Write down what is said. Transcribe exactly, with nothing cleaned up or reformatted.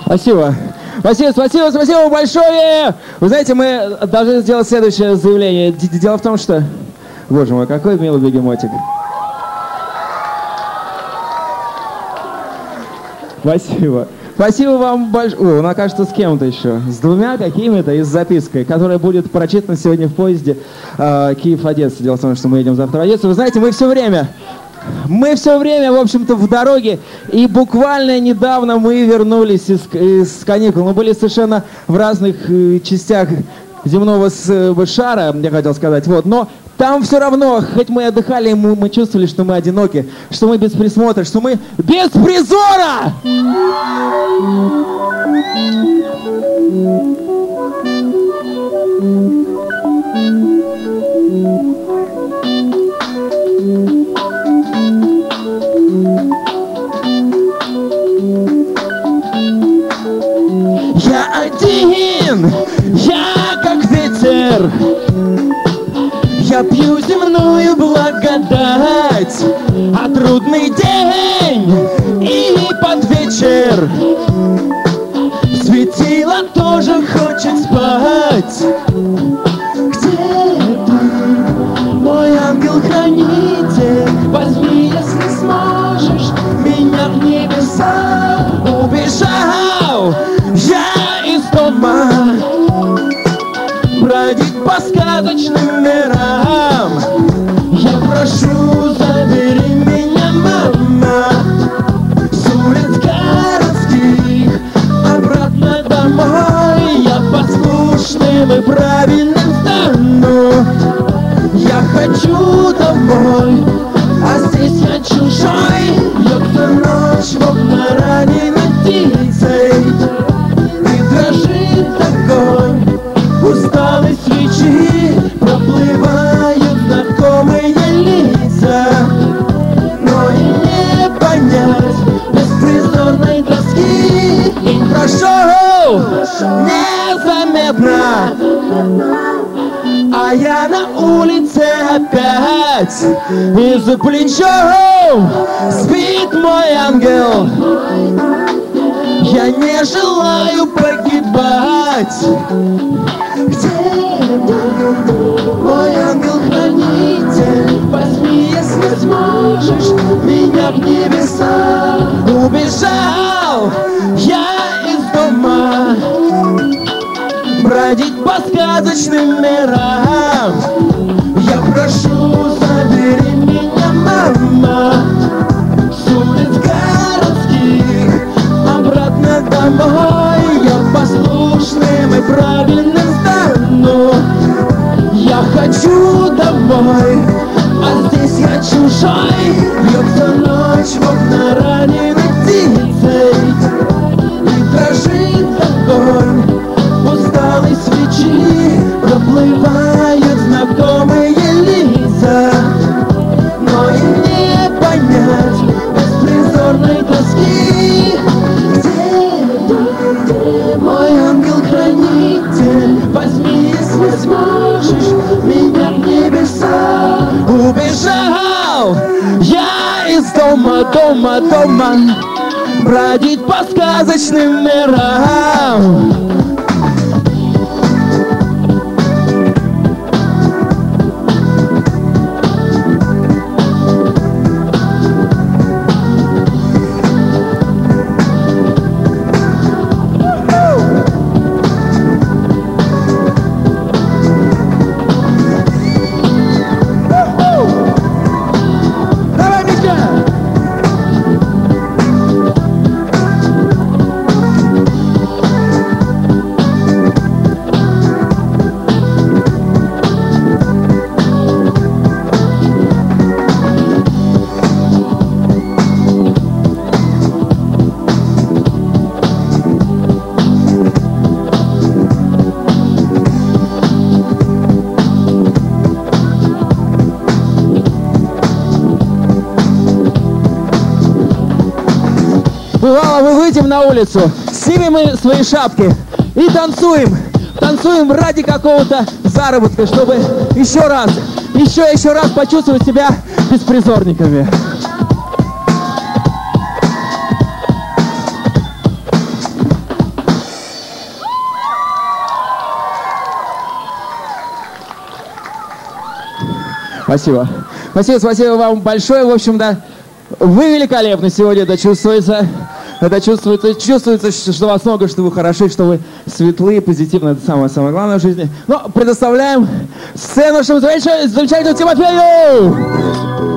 Спасибо. Спасибо, спасибо, спасибо большое! Вы знаете, мы должны сделать следующее заявление. Дело в том, что... Боже мой, какой милый бегемотик. Спасибо. Спасибо вам большое. Она, кажется, с кем-то еще. С двумя какими-то и с запиской, которая будет прочитана сегодня в поезде э, Киев-Одесса. Дело в том, что мы едем завтра в Одессу. Вы знаете, мы все время... Мы все время, в общем-то, в дороге, и буквально недавно мы вернулись из, из каникул. Мы были совершенно в разных э, частях земного шара, я хотел сказать, вот, но там все равно, хоть мы отдыхали, мы, мы чувствовали, что мы одиноки, что мы без присмотра, что мы без призора! Я один, я как ветер, я пью земную благодать, а трудный день и под вечер светило тоже хочет спать. Где ты, мой ангел-хранитель? Возьми, если сможешь, меня в небеса. Убежал я из дома, бродить по сказочным мирам. Я прошу, забери меня, мама, с улиц городских обратно домой. Я послушным и правильным стану. Я хочу домой, а здесь я чужой. Льется ночь в окна раненой птицей, и дрожит огонь усталой свечи. Проплывают знакомые лица, но и не понять беспризорной тоски. День прошел незаметно, а я на улице опять, и за плечом спит мой ангел. Я не желаю погибать. Где ты, мой ангел-хранитель? Возьми, если сможешь, меня в небеса. Убежал я из дома, бродить по сказочным мирам. Я прошу, забери меня, мама, с улиц городских обратно домой. Я послушным и правильным стану. Я хочу домой, а здесь я чужой. Льется ночь в окна раненой птицей, и дрожит огонь усталой свечи. Проплывают знакомые лица, но и не понять беспризорной тоски. Где ты, мой ангел-хранитель? Возьми, если сможешь, меня в небеса. Убежал я из дома, дома, дома, бродить по сказочным мирам. Бывало, мы выйдем на улицу, снимем мы свои шапки и танцуем. Танцуем ради какого-то заработка, чтобы еще раз, еще еще раз почувствовать себя беспризорниками. Спасибо. Спасибо, спасибо вам большое. В общем, да, вы великолепны сегодня, это чувствуется. Это чувствуется, чувствуется, что вас много, что вы хороши, что вы светлые, позитивны. Это самое-самое главное в жизни. Но предоставляем сцену нашему замечательному Тимофею!